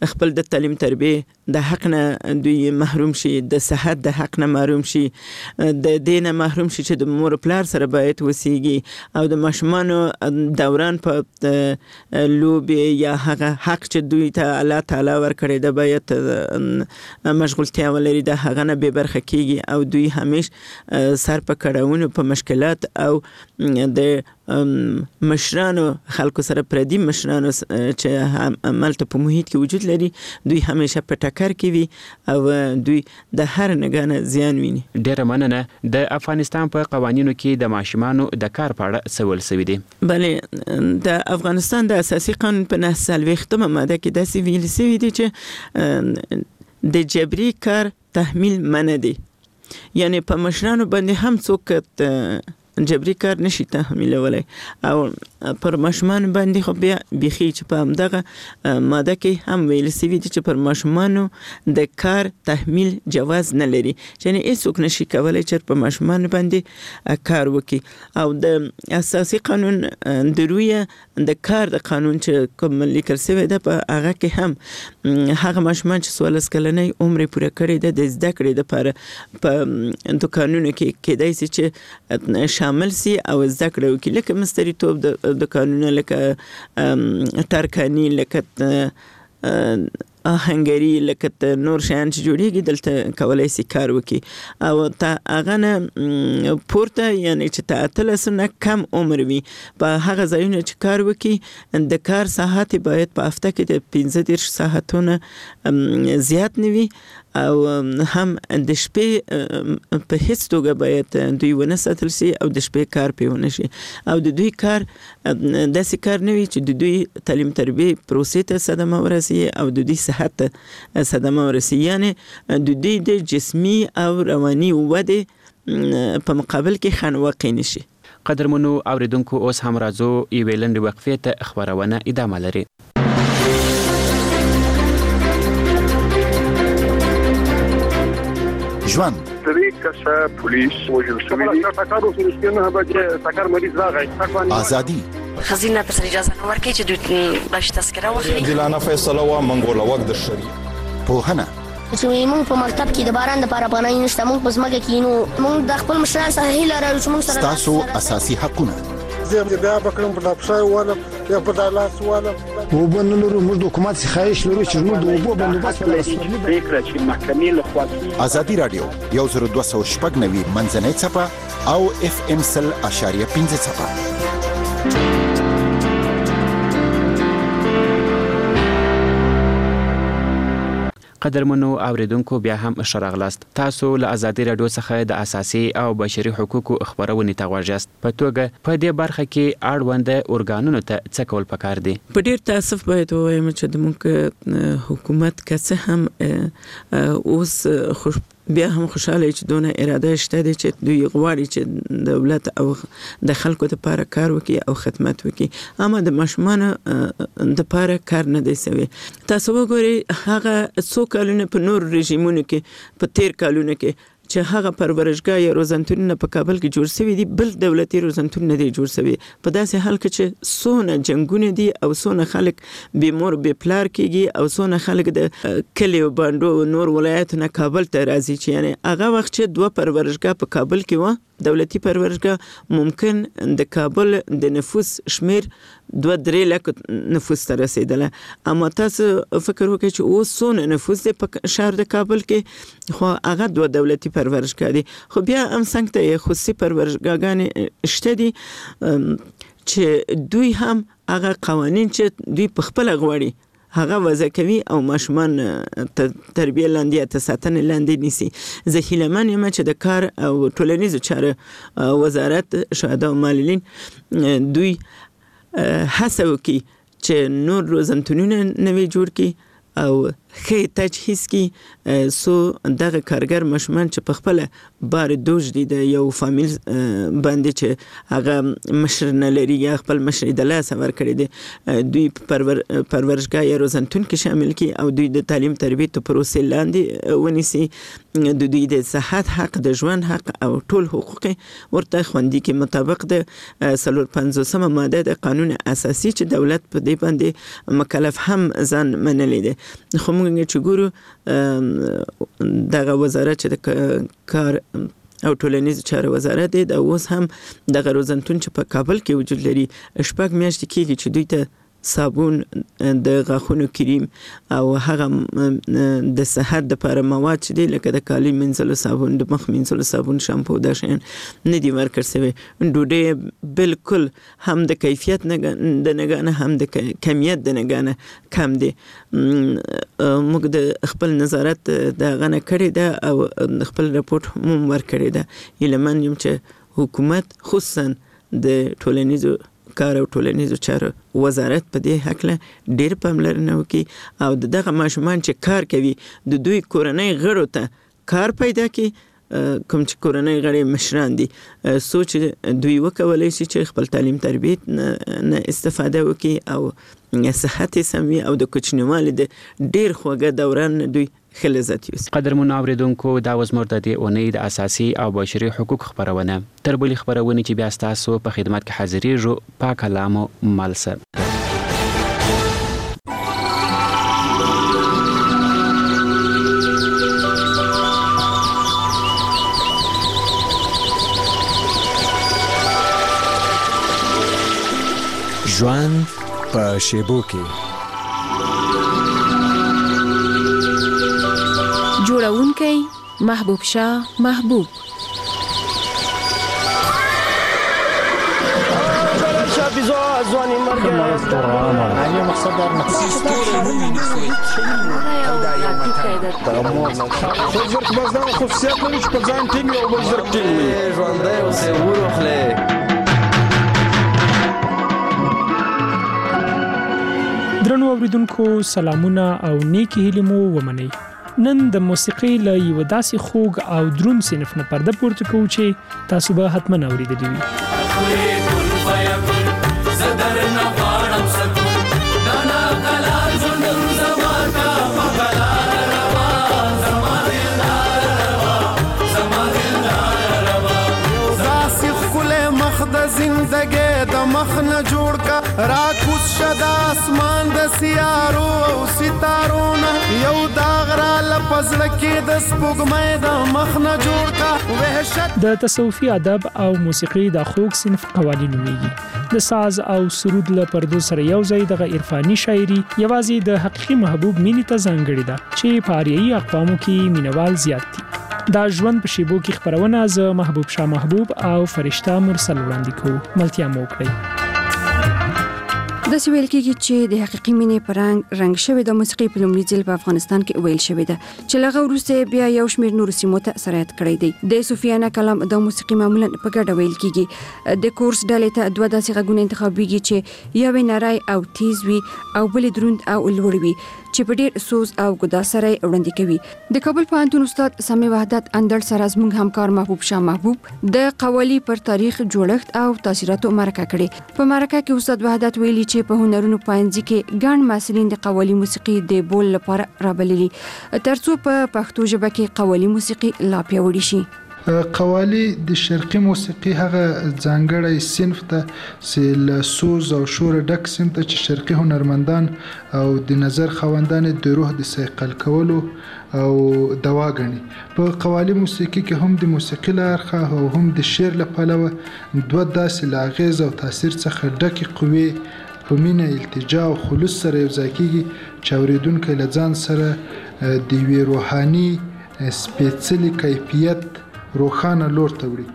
خپل د تعلیم تربیه د حق نه دوی محروم شي، د صحت د حق نه محروم شي، د دین محروم شي چې د مور پلار سره باید وسیږي او د ماشومانو دوران په لوبې یا هغه حق چې دوی ته الله تعالی ورکړی د باید مشغولتیا ولري د هغه نه بې برخه کیږي او دوی همیش سر په کړاوونو په مشکلات او د مشرانو خلکو سره پردي مشرانو چې ملته په محیط کې وجود لري دوی همیشه په ټکر کې وي او دوی د هر نګانه زیان ویني. ډیره مننه. د افغانستان په قوانینو کې د ماشومانو د کار په اړه څه ویل شوي دي؟ بله، د افغانستان د اساسي قانون په 940 ماده کې داسې ویل شوي دي چې د جبري کار تحمیل منع دي، یعنی په مشرانو باندې هم څوک جبري کار نشي تحمیلولی او پر ماشومان باندې خو بیا بیخي چې په همدغه ماده کې هم ویل شوي دي چې پر ماشومانو د کار تحمیل جواز نه لري، یعنی هیڅوک نشي کولی چې په ماشومان باندې کار وکړي. او د اساسي قانون د رویه د کار د قانون چې کوم لیکل شوی ده په هغه کې هم هغه ماشومان چې 14 کلنۍ عمر پوره کړی ده د زده کړې دپاره په دوکانونو کې کیدای شي چې شامل سي او زده کړه وکړي، لکه مستریتوب د قانونه، لکه ترکانی، لکه آهنګري، لکه نور شیان چې جوړیږي دلته کولای شي کار وکړي او هغه نه پورته، یعنی چې ته 18 نه کم عمر وي په هغه ځایونه چې کار وکړي د کار ساعت باید په هفته کې د 15 ساعتونه زیات نه وي او هم د شپې په هیڅ توګه باید دوی ونه ساتل شي او د شپې کار پې ونه شي او د دوی کار داسې کار نه وي چې د دوی تعلیم تربیه پروسې ته صدمه ورسي او د دوی صحت ته صدمه ورسي، یعنی د دوی د جسمي او رواني ودې په مقابل کې خنډ واقع نشي. قدرمنو اوریدونکو، اوس هم راځو یوې لنډې وقفې ته، خبرونه ادامه لري. ژوند درې کسه پولیس وژل شوي دي. ټکر وشو چې نه به ټکر مریض راغی. ازادي خزینه تر اجازه نه ورکړي چې دوی باش تذکره واخلي. عادلانه فیصله و منګوله وخت د شری پوهنه چې موږ په مکتب کې د باران لپاره پناه نشته، موږ په ځمکه کې نو موږ د خپل مشران سره هیله لرو چې موږ سره تاسو اساسي حقونه زه بیا بکرم په دپسای ولم یا په دالاس ولم وبنلرو موږ د حکومت څخه خواهش لرو چې موږ د اوبو بندوبست وکړو. فکر چې محکمې له خوا ازادي رادیو 1290 منځنۍ څپه او FM 100.5 څپه. قدرمنو اوریدونکو، بیا هم ښه راغلاست. تاسو له ازادي رادیو څخه د اساسي او بشري حقوقو خبرونې ته غوږ یاست. په توګه په دې برخه کې اړوند ارګانونو ته څه کول پکار دي؟ په ډیر تاسف باید ووایم چې د موږ حکومت که څه هم اوس بیا هم خوشاله چې دونه اراده شته دي چې دوی غواړي چې دولت او د خلکو لپاره کار وکړي او خدمت وکړي، اما د ماشومانو لپاره کار نه دی شوی. تاسو وګورئ هغه څو کلونه په نور رژیمونو کې، په 13 کلونو کې چې هغه پرورشګاه یا روزنتونونه په کابل کې جوړ شوي دي، بل دولتي روزنتون نه دی جوړ شوی. په داسې حال کې چې څونه جنګونه دي او څونه خلک بې مور بې پلار کېږي او څونه خلک د کلیو بانډو نور ولایتونه کابل ته راځي، چې یعنی هغه وخت چې 2 پرورشګاه په کابل کې و، دولتي پرورشګاه، ممکن د کابل د نفوس شمیر 2-3 لک نفوس ته رسیدله. اما تاسو فکر وکړئ چې اوس څونه نفوس دی په شهر د کابل کې، خو هغه 2 دولتي پرورشګاه دي، خو بیا هم څنګه ته خصوصي پرورشګاګانې شته دي چې دوی هم هغه قوانین چې دوی په خپل غواړي هغه وضع کوي او ماشومان تربیه لاندې یا ساتنې لاندې نیسي. زه هیلهمن یم چې د کار او ټولنیزو چارو وزارت شهدا او معلولین دوی هڅه وکړي چې نور روزنتونونه نوي جوړ کړي او خې تجهیز کی سو دغه کارګر ماشومان چې په خپل بار دوج دي د یو فامیل باندې چې هغه مشر نه لري یا خپل مشر د لاس ور کړی دي دوی پرورشګاه یا روزنتون کې شامل کی او دوی د تعلیم تربیت پروسې لاندې ونیسي د دوی د صحت حق د ژوند حق او ټول حقوق ورته خوندي کې مطابق د 350 ماده د قانون اساسي چې دولت په دې باندې مکلف هم ځان منلې ده خو موږ چې ګورو دغه وزارت چې د کار او ټولنیز چارو وزارت دی د اوس هم د روزنتون چې په کابل کې وجود لري شپږ میاشتې کېږي چې دوی ته صابون د غاښونو کریم او هغه د صحت لپاره مواد چې دی لکه د کالي مینځلو صابون د مخ مینځلو صابون شامپو دا شیان نه دي ورکړل شوی ډوډۍ بالکل هم د کیفیت نه د نګانه هم د کمیت د نګانه کم دی موږ د خپل نظارت د غنه کړی ده او خپل راپورټ هم ورکړی ده ایلمن یم چې حکومت خصوصا د ټولنیزو کار او ټولنیزو چارو وزارت په دې حق له ډېر پاملرنه وکړي او دغه ماشومان چې کار کوي د دوی کورنۍ غړو ته کار پیدا کړي کوم چې کورنۍ غړي مشران دي سوچ دوی وکولای شي چې خپل تعلیم تربیت نه استفاده وکړي او صحت سموي او د کوچنیوالي د ډېر خوږه دوران دوی خلزت یوس قدرمن اوریدونکو دا وزمر د دې اونۍ د اساسي او بشري حقوق خبرونه تر بلې خبرونه چې بیا تاسو په خدمت کې حاضرېږو پاک کلامو مالسه ژوند په شیبو کې جوړونکی محبوب شاه محبوب ځواني مرګ یو مقصد در زرق باز دا خصوصیت لري چې په ځان ټینګ او بل زرق ټینګ وي ژوندی اوسې وروخلې درنو اوریدونکو سلامونه او نیکی هیلې مو ومنئ نن د موسیقۍ له یو داسې خوږ او دروند صنف نه پرده پورته کوو چې تاسو به حتما اوریدلی وي زندګي د مخ نه جوړ کا راکوس شد اسمان د سیارو او ستارو نه یو داغ را لپزړه کې د سپوږمۍ د مخ نه جوړ کا وحشت د تصوفي ادب او موسیقي د خوږ صنف قوالي نوميږي د ساز او سرود له پردو سره یو ځای د عرفاني شاعري یوازې د حقيقي محبوب مینې ته ځانګړې ده چې په اریایي اقوامو کې مینوال زیات دي دا ژوند په شیبو کې خبرونه ز محبوب شاه محبوب او فرشته مرسل وړاندې کوو ملتیا مو کړئ د سویل کېږي چې د حقيقي مینې پرنګ رنگ شوی د موسیقي په لومړي ځل په افغانستان کې ویل شوی ده چې لغه وروسته بیا یو شمېر نور سیمو ته سرایت کړی دی د صوفیانه کلام د موسیقي معمولا په ګډه ویل کېږي د کورس ډلې ته دوه داسې غږونه انتخابيږي چې یو نری او تیز وي او بل دروند او لوړ وي چې په ډېر سوز او ګدا سره وړاندې کوي د کابل پوهنتون استاد سمي وحدت اندړ سره زموږ همکار محبوب شاه محبوب د قوالی پر تاریخ جوړښت او تاثیراتو مرکه کړي په مرکه کې استاد وحدت ویلي چې په هنرونو پاینځ کې ګڼ محصلین د قوالی موسیقي د بول لپاره رابللي ترڅو په پښتو ژبه کې قوالی موسیقي لا پیاوړې شي قوالی د شرقي موسیقي هغه ځانګړی صنف ته چې له سوز او شور ډک صنف ته چې شرقي هنرمندان او د نظر خواندان د روح د صیقل کولو او دوا غني په قوالی موسیقي کې هم د موسیقي لارخه او هم د شعر له پلوه دوه داسې لاغیز او تاثیر څخه ډکې قوې په مینه التجا او خلوص سره یو ځای کېږي چې اورېدونکی له ځان سره د یوې روحاني سپېڅلي کیفیت روخانه لور ته وړي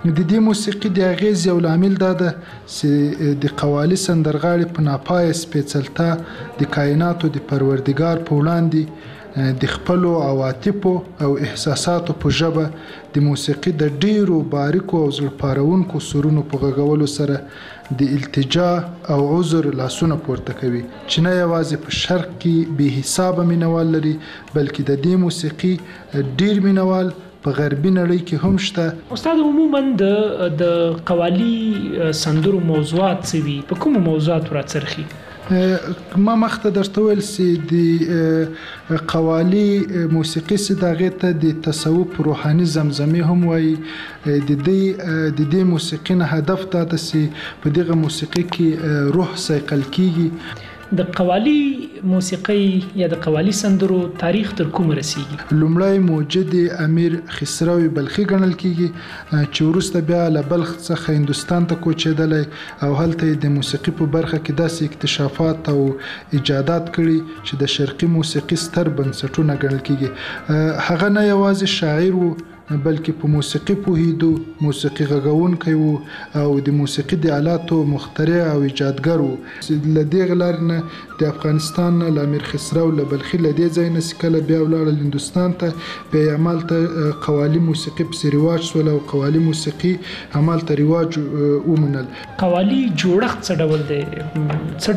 د دې موسیقي د اغیز یو لامل دا ده چې د قوالی سندرغاړي په ناپایه سپېڅلتا د کائناتو د پروردګار په وړاندې د خپلو عواطفو او احساساتو په ژبه د موسیقي د ډیرو باریکو او زړه پارونکو سرونو په غږولو سره د التجا او عذر لاسونه پورته کوي چې نه یوازې په شرق کې بې حسابه مینوال لري بلکې د دې موسیقي ډیر مینوال په غربي نړۍ کې هم شته. استاد عموما د قوالی سندرو موضوعات څه وي؟ په کومو موضوعاتو راڅرخي؟ ما مخته درته ویل چې د قوالی موسیقي چې دغې ته د تصوف روحاني زمزمې هم وایي. د دې موسیقي نه هدف دا ده چې په دغه موسیقي کې روح صیقل کیږي. د قوالی موسیقي یا د قوالی سندرو تاریخ تر کومه رسیږي؟ لومړی موجد امیر خسرو بلخي ګڼل کیږي چې وروسته بیا له بلخ څخه هندوستان ته کوچېدلی او هلته د موسیقي په برخه کې داسې اکتشافات او ایجادات کړي چې د شرقي موسیقي ستر بنسټونه ګڼل کیږي. هغه نه یوازې شاعر و بلکې په موسیقي پوهیدو، موسیقي غږونکی و او د موسیقي د آلاتو مخترع او ایجادګر و. له دې لارې نه د افغانستان نه له امیر خسرو له بلخي له دې ځای نه چې کله بیا ولاړل هندوستان ته، بیا یې همالته قوالي موسیقي پسې رواج شول او قوالي موسیقي همالته رواج ومنل. قوالي جوړښت څه ډول دی؟ څه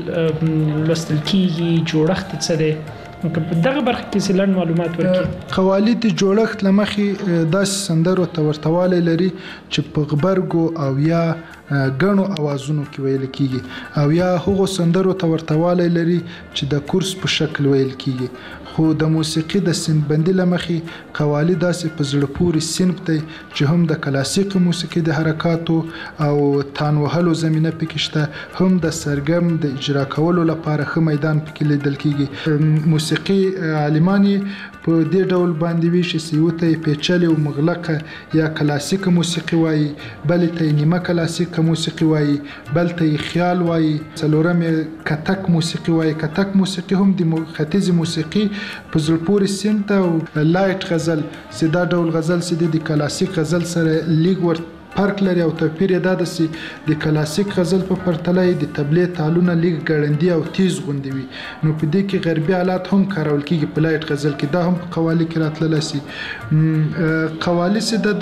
ډول لوستل کیږي؟ جوړښت څه دی؟ دغه برخه کې لږ معلومات ورکړي. قوالی د جوړښت له مخې داسې سندرو ته ورتوالی لري چې په غبرګو او یا ګڼو اوازونو کې ویل کیږي او یا هغو سندرو ته ورتوالی لري چې د کورس په شکل ویل کیږي. خو د موسیقي د سنبندي له مخې قوالی داسې په زړه پورې صنف دی چې هم د کلاسیک موسیقي د حرکاتو او تان وهلو زمینه پکې شته، هم د سرګرم د اجرا کولو لپاره ښه میدان پکې لیدل کیږي. موسیقي عالمان په دې ډول باندې ویشي چې یو ته پیچلې او مغلقه یا کلاسیک موسیقي وایي، بل ته نیمه کلاسیک موسیقي وایي، بل ته خیال وایي، څلورم کتک موسیقي وایي. کتک موسیقي هم د ختیځ موسیقي په زړه پورې صنف ته او لایټ غزل چې دا ډول غزل چې د کلاسیک غزل سره لیګ ورته فرق لري او توپیر یې دا ده چې د کلاسیک غزل په پرتله د طبلې تالونه لیک ګړندي او تیز غوندې وي. نو په دې کې غربي آلات هم کارول کیږي په لایټ غزل کې، دا هم په قوالی کې راتللی سي. قوالی چې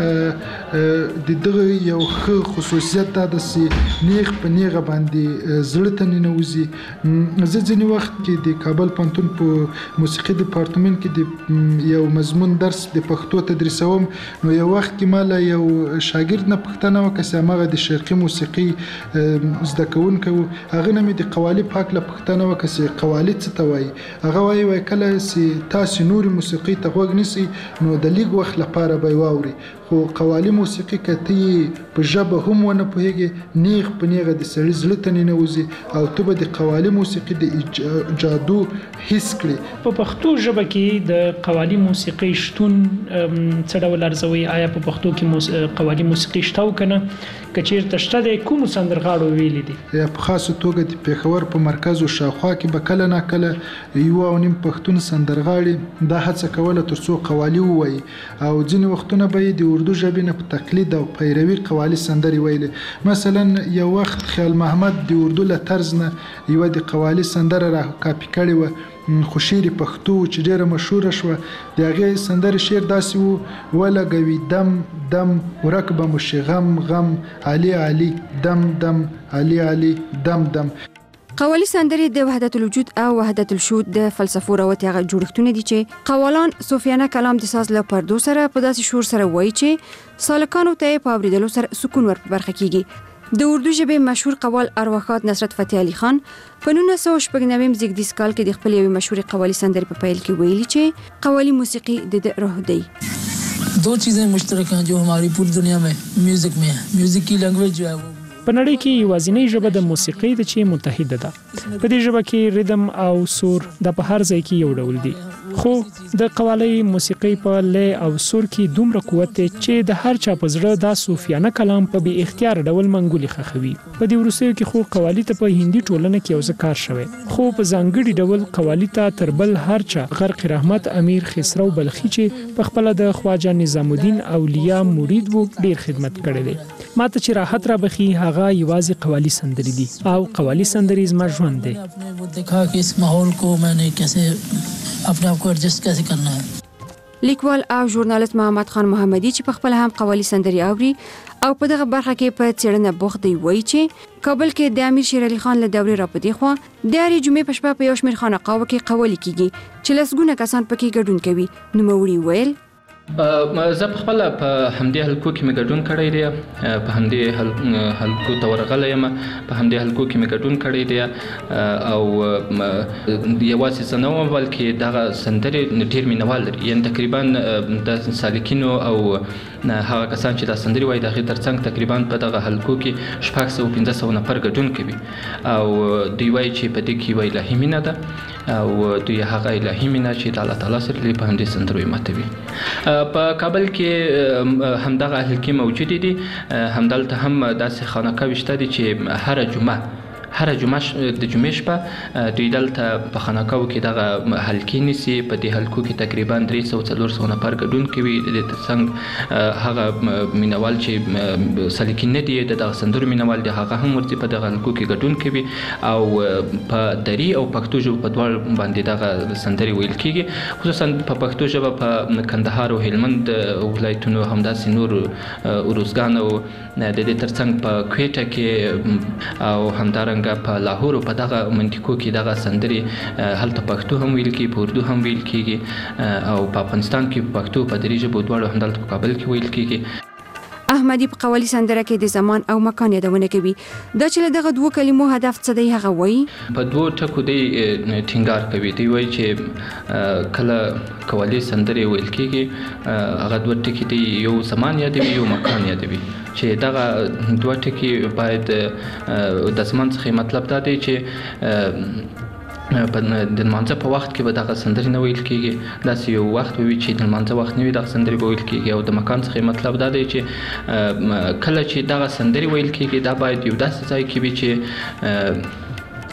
د دغه یو ښه خصوصیت دا ده چې نیغ په نیغه باندې زړه ته ننوځي. زه ځینې وخت کې د کابل پوهنتون په موسیقي ډپارټمنټ کې د یو مضمون درس د پښتو تدریسوم، نو یو وخت کې ما له یو شاګرد نه پوښتنه وکړه چې هماغه د شرقي موسیقي زده کوونکی و، هغه نه مې د قوالي په هکله پوښتنه وکړه چې قوالي څه ته وایي. هغه وایي کله چې تاسې نورې موسیقي ته غوږ نیسئ نو د لیږ وخت لپاره به یې واورئ، خو قوالي موسیقي که ته یې په ژبه هم ونه پوهېږې، نیغ په نیغه د سړي زړه ته ننوځي او ته به د قوالي موسیقي د جادو حس کړې. په پښتو ژبه کې د قوالي موسیقي شتون څه ډول ارزوي؟ آیا په پښتو کې قوالي موسیقي شته او کنه؟ که چیرته شته د کومو سندرغاړو ویلي دي؟ یا په خاصه توګه د پېښور په مرکز او شاوخوا کې به کله ناکله 1.5 پښتون سندرغاړي دا هڅه کوله تر څو قوالي ووایي او ځینې وختونه به یې د اردو ژبې نه په تقلید او پیروي قوالي سندرې ویلې. مثلا یو وخت خیال محمد د اردو له طرز نه یوه د قوالي سندره را کاپي کړې وه، خو شعر پښتو چې ډیره مشهوره شوه. د هغې سندرې شعر داسې و: ولګوي دم دم ورک به مو شي غم غم، علي علي دم دم، علي علي دم دم. قوالی سندرې د وحدت الوجود او وحدت الشهود د فلسفو راوتي هغه جوړښتونه دي چې قوالان صوفیانه کلام د ساز له پردو سره په داسې شور سره وایي چې سالکانو ته په اوریدلو سره سکون ور په برخه کیږي. د اردو ژبې مشهور قوال ارواښاد نصرت فتح علي خان په 1996 زیږدیز کال کې د خپل یوې مشهور قوالی سندرې په پیل کې ویلي چې قوالی موسیقي د روح دی. دو چیزیں مشترک ہیں جو ہماری پوری دنیا میں میوزک میں ہیں. میوزک کی لینگویج جو ہے وہ په په نړۍ کې یوازینۍ ژبه د موسیقۍ ده چې متحده ده. په دې ژبه کې ریدم او سور د په هر ځای کې یو ډول دي، خو د قوالی موسیقۍ په لې او سور کې دومره قوت دی چې د هر چا په زړه دا صوفیانه کلام په بې اختیار ډول منګولي خخوي. په دې وروستیو کې خو قوالی ته په هندي ټولنه کې یو ځکار شوی، خو په ځانګړي ډول قوالی ته تر بل هر چا غرق رحمت امیر خسرو بلخي چې په خپل د خواجه نظام الدین اولیاء مرید وو ډیر خدمت کړی دی. ماته چې راحت را بخي هغه یوازې قوالی سندري دي او قوالی سندري زما ژوند دی. देखा कि इस माहौल को मैंने कैसे अपने आप को एडजस्ट कैसे करना है. لیکوال او ژورنالیست محمد خان محمدي چې په خپل هم قوالی سندري اوري او په دغه برخه کې په څېړنه بوخت دی، وایي چې کابل کې د امیر شیر علي خان له دورې راپدې خو د هرې جمعې په شپه په یو شمېر خانقاوو کې قوالی کیږي چې لسګونه کسان پکې ګډون کوي. نوموړي ویل زه په خپل په همدې حلقو کې مې ګډون کړی دی، په همدې حلقو ته ورغلی یم، په همدې حلقو کې مې ګډون کړی دی او یوازې زه نه وم بلکې دغه سندرې ډېر مینوال لري، یعنې تقریبا د سالکینو او هغه کسان چې دا سندرې وایي د هغې ترڅنګ تقریبا په دغه حلقو کې 600-500 نفر ګډون کوي او دوی وایي چې په دې کې یوه الهي مینه ده او دوی هغه الهي مینه چې د الله تعالی سره په همدې سندرو یې ماتوي. په کابل کې همدغه حلقې موجودې دي، همدلته هم داسې خانقاوې شته دي چې هره جمعه د جمعې شپه دوی دلته په خانقاوو کې دغه حلقې نیسي. په دې حلقو کې تقریبا 300-400 نفر ګډون کوي. د ترڅنګ هغه مینوال چې سالکین نه دي دغه سندرو مینوال دي هغه هم ورته په دغه حلقو کې ګډون کوي او په دري او پښتو ژبه په دواړو باندې دغه سندرې ویل کیږي، خصوصا په پښتو ژبه په کندهار او هلمند ولایتونو همداسې نور اروزګان او د دې ترڅنګ په کویټه کې او همدارنګه په لاهور په دغه منطقو کې دغه سندرې هلته پښتو هم ویل کیږي، په اردو هم ویل کیږي او په افغانستان کې پښتو په دري ژبو دواړو همدلته په کابل کې ویل کیږي. احمدي په قوالی سندره کې د زمان او مکان یادونه کوي. دا چې دغه دوه کلمو هدف څه دی هغه وایي په دوه ټکو دی ټینګار کوي. دی وایي چې کله قوالی سندرې ویل کیږي هغه دوه ټکي دي، یو زمان یادوي یو مکان یادوي، چې دغه دوه ټکي باید د زمان څخه مطلب دا دی چې په د لمانځه په وخت کې به دغه سندرې نه ویل کیږي، داسې یو وخت به وي چې د لمانځه وخت نه وي دغه سندرې به ویل کیږي. او د مکان څخه مطلب دا دی چې کله چې دغه سندرې ویل کیږي دا باید یو داسې ځای کې وي چې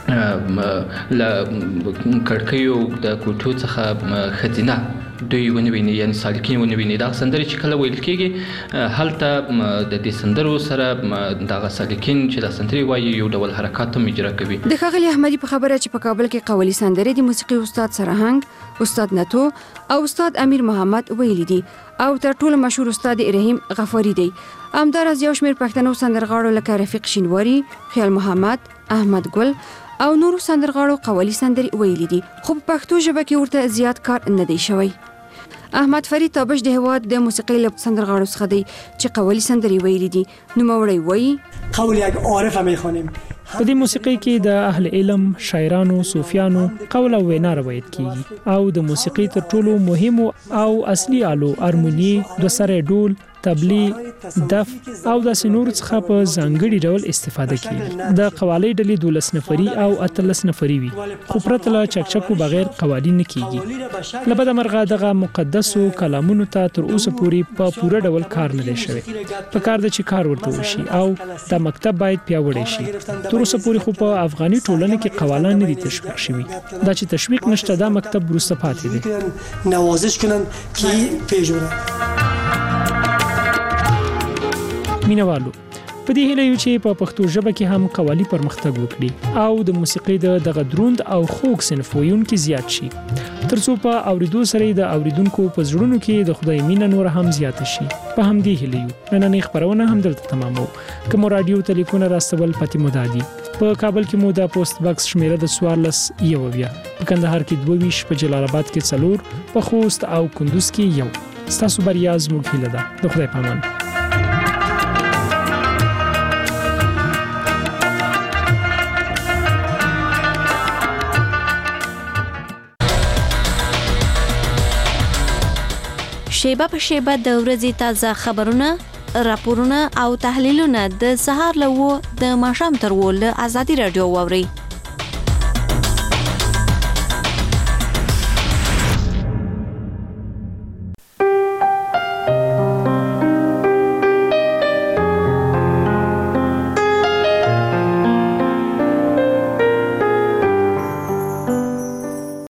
له کړکیو د کوټو څخه ښځینه دوی ونه ویني، یعنې سالکین ونه ویني. دغه سندرې چې کله ویل کیږي هلته د دې سندرو سره دغه سالکین چې دا سندرې وایي یو ډول حرکات هم اجرا کوي. د ښاغلي احمدي په خبره چې په کابل کې قوالی سندرې د موسیقي استاد سرهنګ، استاد نتو او استاد امیر محمد ویلي دي او تر ټولو مشهور استاد رحیم غفاری دی. همداراز یو شمېر پښتنو سندرغاړو لکه رفیق شینواري، خیال محمد، احمد ګل او نورو سندرغاړو قوالی سندرې ویلي دي، خو په پښتو ژبه کې ورته زیات کار نه دی شوی. احمد فرید تابش د هواد د موسیقۍ له سندرغاړو څخه دی چې قوالی سندرې ویلي دي. نوموړی وایي قول یک عارف میخوانیم. په دې موسیقۍ کې د اهل علم، شاعرانو، صوفیانو قول او وینا روایت کیږي او د موسیقۍ تر ټولو مهمو او اصلي آلو هارموني، دوسری ډول، تبلی، دف او د سنور څخه په ځانګړي ډول استفاده کیږي. د قوالی ډلې 12 نفري او 18 نفري وي، خو پرته له چکچکو بغیر قوالی نه کیږي. لبد مرغه دغه مقدسو کلامونو ته تر اوسه پورې په پوره ډول کار نه دی شوی. په کار د چې کار ورته وشي او د مکتب باید پیاوړی شي. تر اوسه پورې خو په افغاني ټولنه کې قوالان نه دي تشویق شوي. دا چې تشویق نشته دا مکتب وروسته پاتې دی. نوازش کنن کی پیژورن مینوالو په دې هیله یو چې په پښتو ژبه کې هم قوالی پرمختګ وکړي او د موسیقۍ دغه دروند او خوږ صنف ویونکي زیات شي، ترڅو په اوریدو سره د اوریدونکو په زړونو کې د خدای مینه نور هم زیات شي. په همدې هیله یو نننۍ خبرونه هم دلته تمامو. کوم رادیو ټلیفون راستول پاتې مودادي په کابل کې مو د پوسټ باکس شمیره د 14 یو بیا، په کندهار کې 22، په جلال آباد کې 4، په خوست او کندوز کې 1. ستاسو بریا زموږ هیله ده. د خدای پامان. شیبه په شیبه د ورځې تازه خبرونه، راپورونه او تحلیلونه د سهار له 9 د ماښام تر 10 له ازادي رادیو واوري.